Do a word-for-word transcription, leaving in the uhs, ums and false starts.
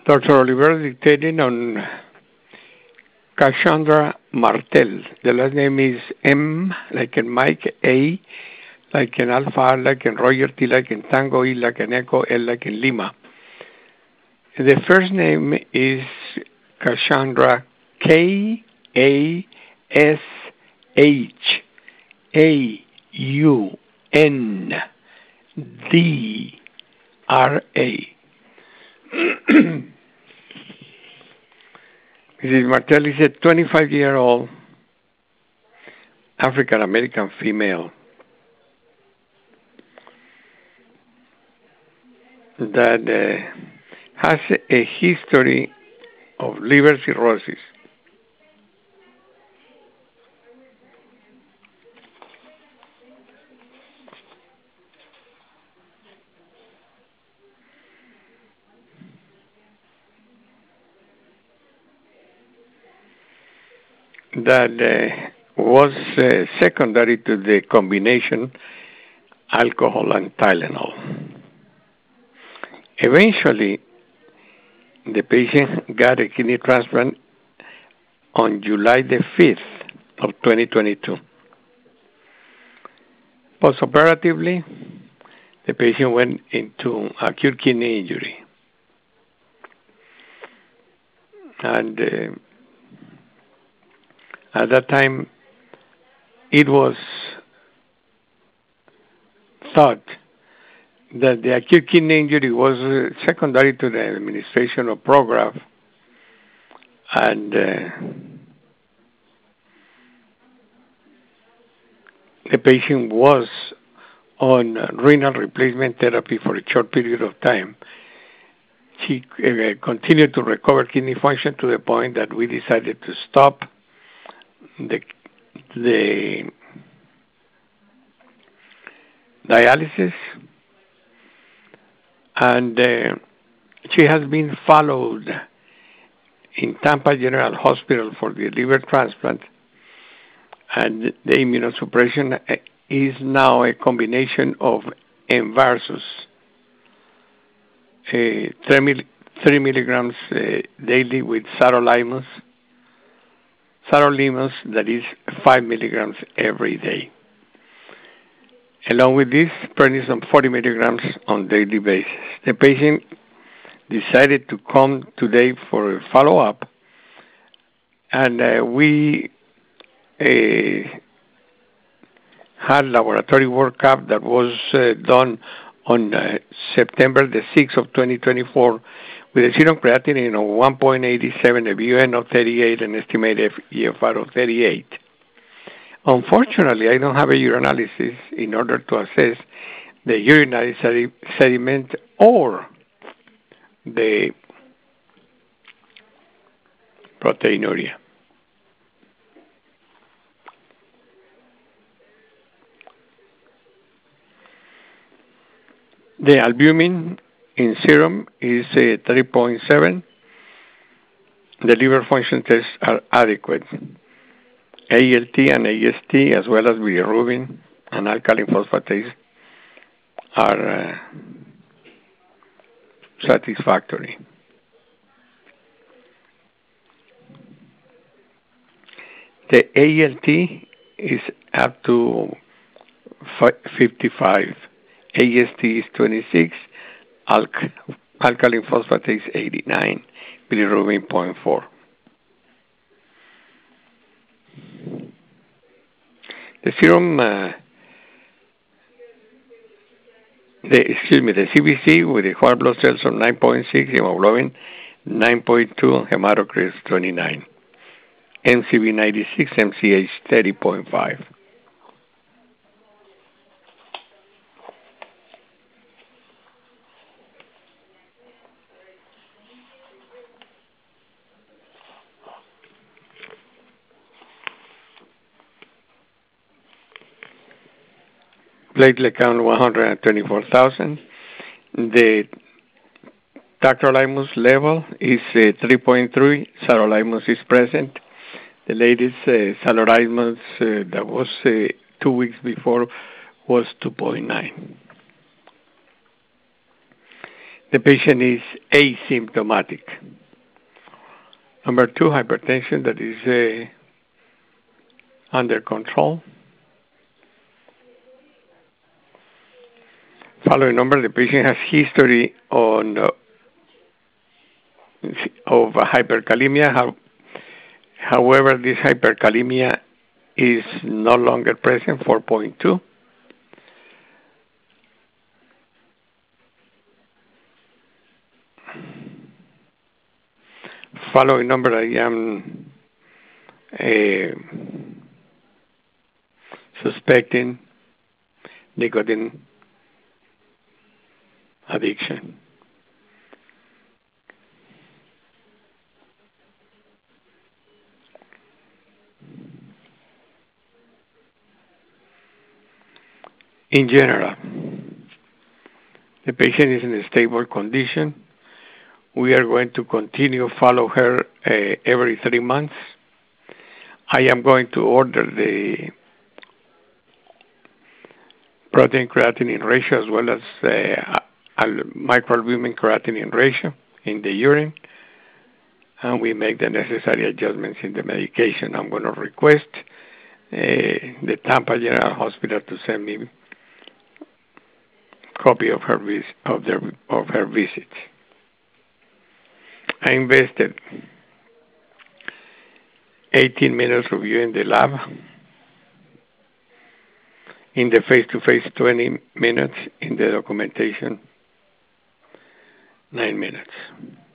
Doctor Oliver dictating on Cassandra Martel. The last name is M, like in Mike, A, like in Alpha, R, like in Roger, T, like in Tango, E, like in Echo, L, like in Lima. The first name is Cassandra, K, A, S, H, A, U, N, D, R, A. Missus Martel is a twenty-five-year-old African-American female that uh, has a history of liver cirrhosis. That uh, was uh, secondary to the combination alcohol and Tylenol. Eventually, the patient got a kidney transplant on July the fifth of twenty twenty-two. Postoperatively, the patient went into acute kidney injury. And uh, at that time, it was thought that the acute kidney injury was uh, secondary to the administration of Prograf, and uh, the patient was on uh, renal replacement therapy for a short period of time. She uh, continued to recover kidney function to the point that we decided to stop the the dialysis, and uh, she has been followed in Tampa General Hospital for the liver transplant, and the immunosuppression is now a combination of Envarsus, uh, three, mil- three milligrams uh, daily with sirolimus, sirolimus that is five milligrams every day. Along with this, prednisone forty milligrams on daily basis. The patient decided to come today for a follow-up, and uh, we uh, had laboratory workup that was uh, done on uh, September the sixth of twenty twenty-four with a serum creatinine of one point eight seven, a B U N of thirty-eight, and estimated E F R of thirty-eight. Unfortunately, I don't have a urinalysis in order to assess the urinary sedi- sediment or the proteinuria. The albumin in serum is uh, three point seven. The liver function tests are adequate. A L T and A S T, as well as bilirubin and alkaline phosphatase, are uh, satisfactory. The A L T is up to fifty-five. A S T is twenty-six. Alk- alkaline phosphatase eighty-nine. Bilirubin zero point four. The serum, uh, the, excuse me, the C B C with the white blood cells of nine point six, hemoglobin nine point two, hematocrit twenty-nine, M C V ninety-six, M C H thirty point five. Platelet count one hundred twenty-four thousand. The tacrolimus level is uh, three point three. Sirolimus is present. The latest uh, sirolimus uh, that was uh, two weeks before was two point nine. The patient is asymptomatic. Number two, hypertension that is uh, under control. Following number, the patient has history on uh, of hyperkalemia. How, however, this hyperkalemia is no longer present, four point two. Following number, I am uh, suspecting nicotine addiction. In general, the patient is in a stable condition. We are going to continue follow her uh, every three months. I am going to order the protein creatinine ratio as well as uh, microalbumin creatinine ratio in the urine, and we make the necessary adjustments in the medication. I'm going to request uh, the Tampa General Hospital to send me a copy of her vis- of their of her visits. I invested eighteen minutes reviewing the lab. In the face-to-face, twenty minutes. In the documentation, nine minutes.